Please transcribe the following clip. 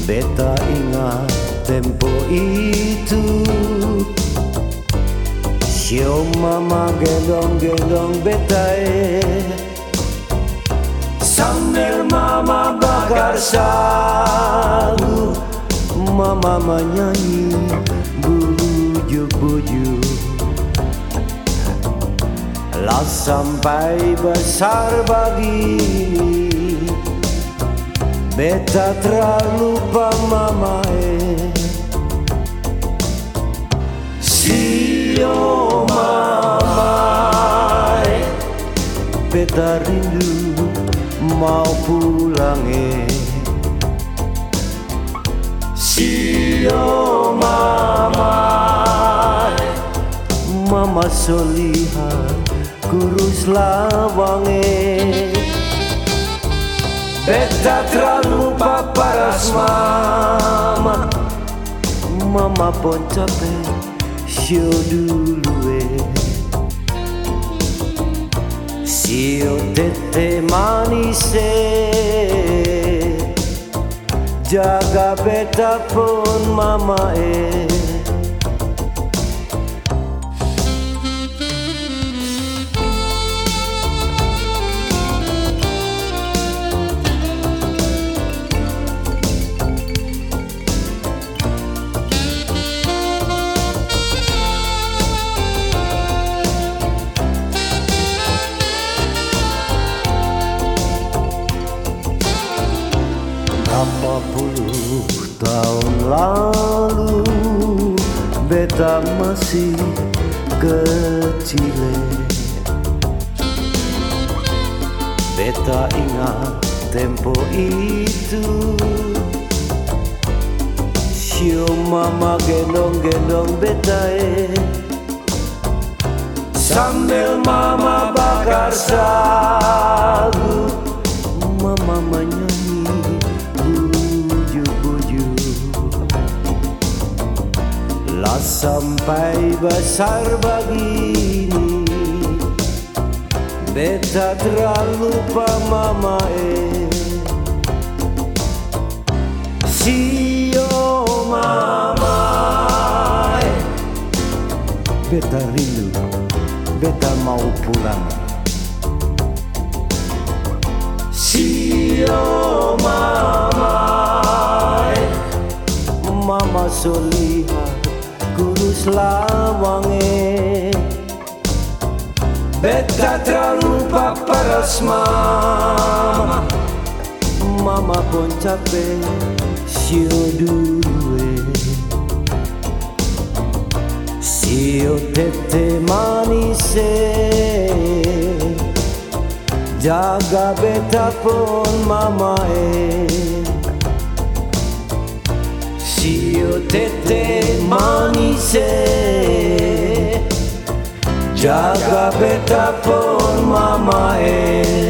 Beta ingat tempo itu, sio mama gendong-gendong beta sambil mama bakar sagu. Mama menyanyi bujuk-bujuk, lah sampai besar begini beta terlupa mama sio mama beta rindu mau pulang sio mama mama solihat kurus lawang beta terlupa paras mama. Mama pun capek sio dulu sio tete manis jaga beta pun mama Berapa puluh tahun lalu beta masih kecil, beta ingat tempo itu, sio mama gendong-gendong beta sambil mama bakar sagu. Mama menyanyi lah sampai besar begini beta terlupa mama sio mama beta rindu beta mau pulang sio mama mama solihat kurus lawang beta terlupa paras mama. Mama pun capek sio dulu sio tete manis jaga beta pun mama sio tete manis jaga beta pun mama